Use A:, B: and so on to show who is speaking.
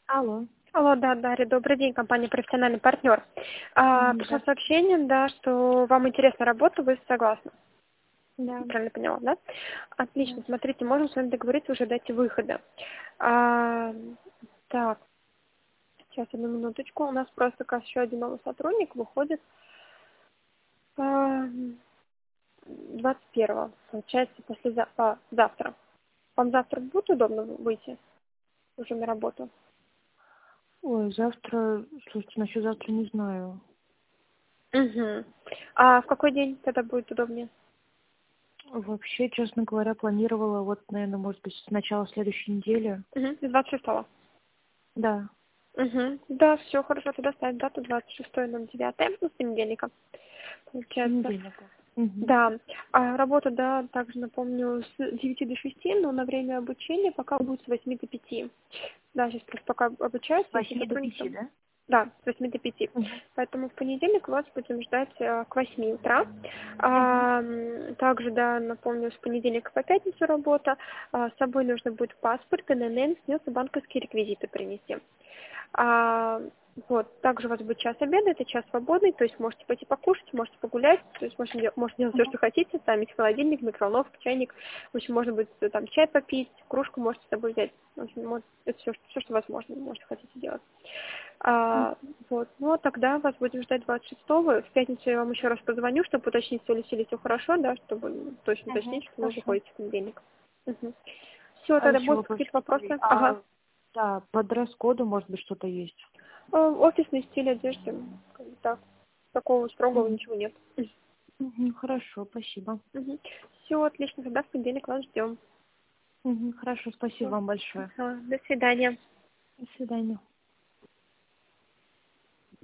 A: Алло.
B: Алло, да, Дарья, добрый день, компания «Профессиональный партнер». Пришло
A: Да.
B: сообщение, да, что вам интересна работа, вы согласны.
A: Да.
B: Правильно поняла, да?
A: Да.
B: Отлично, смотрите, можем с вами договориться уже о дате выхода. А, так, сейчас, одну минуточку. У нас просто как еще один новый сотрудник выходит 21-го, получается, завтра. Вам завтра будет удобно выйти уже на работу?
A: Ой, завтра, слушайте, насчет завтра не знаю.
B: Угу. А в какой день тогда будет удобнее?
A: Вообще, честно говоря, планировала, вот, наверное, может быть, с начала следующей недели.
B: Угу. 26-го.
A: Да.
B: Угу. Да, все хорошо, тогда ставим дату 26.09, с понедельника,
A: С
B: получается.
A: понедельника. Угу.
B: Да, работа, да, также напомню, с 9 до 6, но на время обучения пока будет с 8 до 5. Да, сейчас просто пока
A: С
B: обучаются, все
A: 8 до
B: сотрудники
A: 5,
B: там.
A: да?
B: Да, с 8 до 5.
A: Угу.
B: Поэтому в понедельник вас будем ждать к 8 утра.
A: Угу.
B: Также, да, напомню, с понедельника по пятницу работа. С собой нужно будет паспорт, ННН, снес и банковские реквизиты принести. Вот, также у вас будет час обеда, это час свободный, то есть можете пойти покушать, можете погулять, то есть можете делать все, что хотите, там есть холодильник, микроволновка, чайник, в общем, можно будет там чай попить, кружку можете с собой взять, в общем, это все, что возможно, можете хотите делать. Вот, ну, а тогда вас будем ждать 26-го, в пятницу я вам еще раз позвоню, чтобы уточнить, все хорошо, да, чтобы точно
A: Угу.
B: уточнить, что вы
A: Хорошо.
B: выходите в понедельник. Все,
A: А
B: тогда
A: еще
B: будут
A: вопрос
B: какие-то
A: такой.
B: вопросы? Ага.
A: Да, по дресс-коду, может быть, что-то есть.
B: Офисный стиль одежды, как бы так. Такого строгого
A: Угу.
B: ничего нет.
A: Угу. Хорошо, спасибо.
B: Все, отлично, тогда в понедельник вас ждем.
A: Угу. Хорошо, спасибо
B: Всё.
A: вам большое.
B: До свидания.
A: До свидания.